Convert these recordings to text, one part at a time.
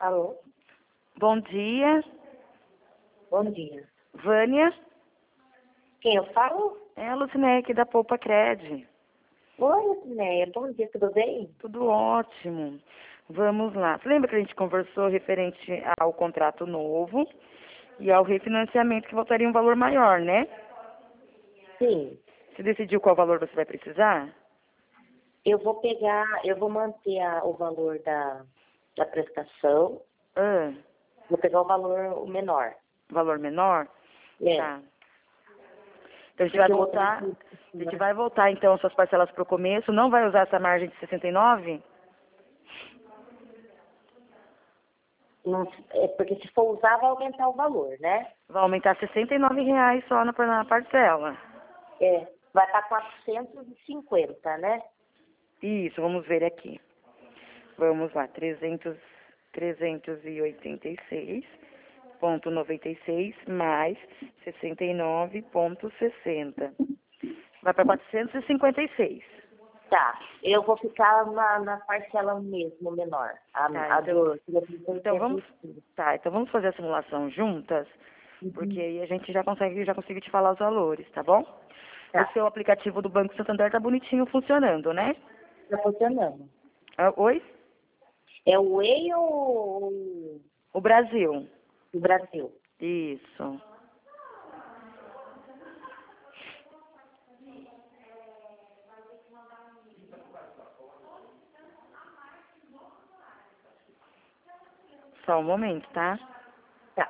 Alô? Bom dia, Bom dia. Vânia. Quem eu falo? É a Lucinéia aqui da Poupa Cred. Oi, Lucinéia. Bom dia, tudo bem? Tudo ótimo. Vamos lá. Você lembra que a gente conversou referente ao contrato novo e ao refinanciamento que voltaria um valor maior, né? Sim. Você decidiu qual valor você vai precisar? Eu vou manter o valor da prestação. Ah, Vou pegar o menor. valor menor? É. Tá. Então a gente vai voltar então as suas parcelas para o começo, não vai usar essa margem de 69? Não, é porque se for usar, vai aumentar o valor, né? Vai aumentar R$ 69 só na parcela. É. Vai estar 450, né? Isso, vamos ver aqui. Vamos lá, 386,96 mais 69,60. Vai para 456. Tá. Eu vou ficar na parcela mesmo, menor. Tá, então vamos fazer a simulação juntas, porque aí a gente já consigo te falar os valores, tá bom? Tá. O seu aplicativo do Banco Santander tá bonitinho funcionando, né? Tá funcionando. Ah, oi? É o Way ou O Brasil. o Brasil? Isso. Só um momento, tá? Tá.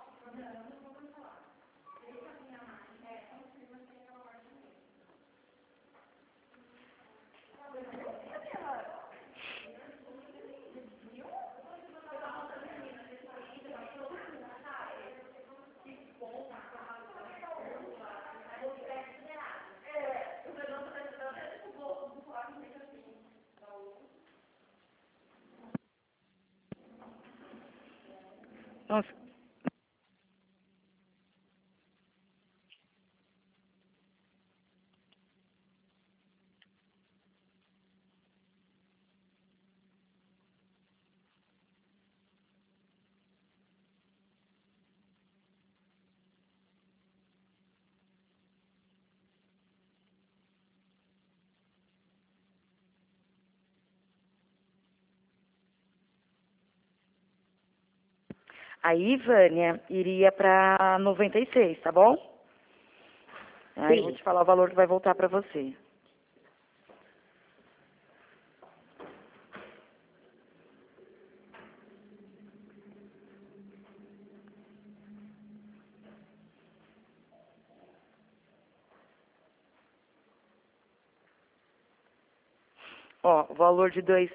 Nossa. Aí, Vânia, iria para 96, tá bom? Aí eu vou Sim. te falar o valor que vai voltar para você. Ó, o valor de R$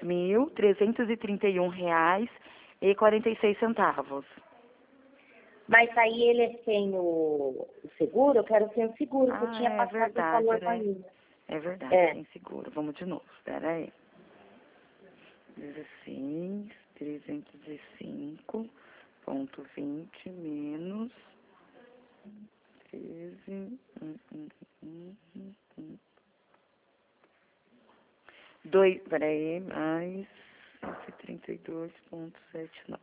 2.331,46. Mas aí ele é sem o seguro? Eu quero sem o seguro, porque eu tinha Ah, é passado o verdade, valor para né? mim. É verdade, É. sem seguro. Vamos de novo, espera aí. 16, 305,20 menos 13, peraí, mais 132,79.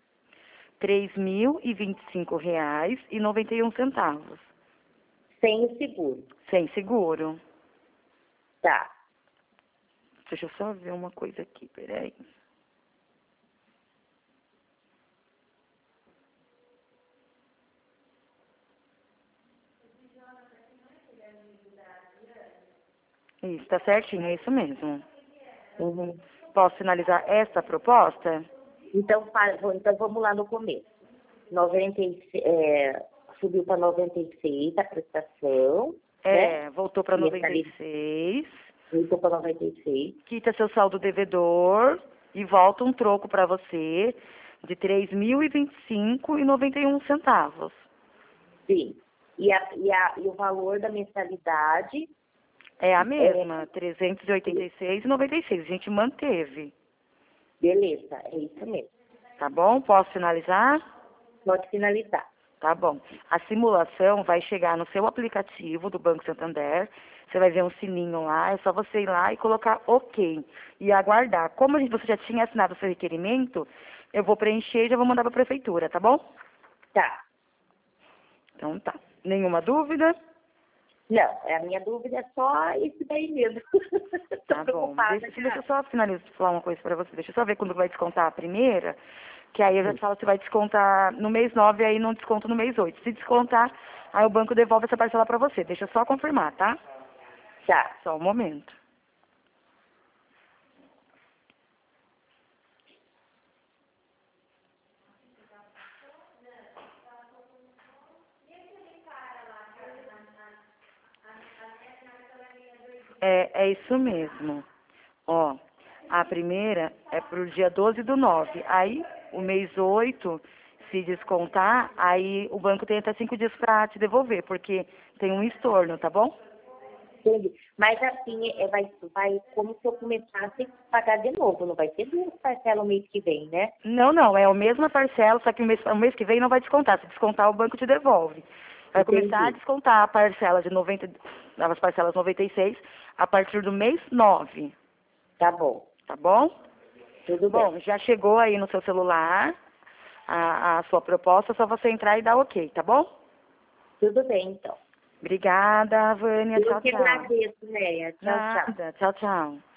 R$ 3.025,91. Sem o seguro. Sem seguro. Tá. Deixa eu só ver uma coisa aqui, peraí. Isso, tá certinho, é isso mesmo. Uhum. Posso finalizar essa proposta? Então vamos lá no começo. 96, subiu para 96 a prestação, né? Voltou para 96. Voltou para 96. Quita seu saldo devedor e volta um troco para você de R$ 3.025,91. Sim. E o valor da mensalidade É a mesma, R$ 386,96. A gente manteve. beleza, é isso mesmo. Tá bom? Posso finalizar? Pode finalizar. Tá bom. A simulação vai chegar no seu aplicativo do Banco Santander Você vai ver um sininho lá, é só você ir lá e colocar OK e aguardar. Como você já tinha assinado o seu requerimento, eu vou preencher e já vou mandar para a prefeitura, tá bom? Tá. Então tá. Nenhuma dúvida? Não, a minha dúvida é só isso daí mesmo. Tô Tá bom. preocupada Deixa eu já. só finalizar, falar uma coisa pra você. Deixa eu só ver quando vai descontar a primeira, que aí eu já te falo se vai descontar no mês 9 aí não desconto no mês 8. Se descontar, aí o banco devolve essa parcela pra você. Deixa eu só confirmar, tá? Tá. Só um momento. É isso mesmo. Ó, a primeira é pro dia 12/9. Aí, o mês 8, se descontar, aí o banco tem até 5 dias pra te devolver, porque tem um estorno, tá bom? Entendi. Mas assim, vai como se eu começasse a pagar de novo, não vai ser duas parcelas o mês que vem, né? Não, é a mesma parcela, só que o mês que vem não vai descontar. Se descontar, o banco te devolve. Vai começar a Entendi. descontar a parcela de 90, as parcelas 96 a partir do mês 9, Tá bom. tá bom? Tudo bem. Bom, já chegou aí no seu celular a sua proposta, é só você entrar e dar OK, tá bom? Tudo bem, então. Obrigada, Vânia. Eu Tchau, que tchau. agradeço, Néia. Tchau, tchau. Nada. Tchau, tchau.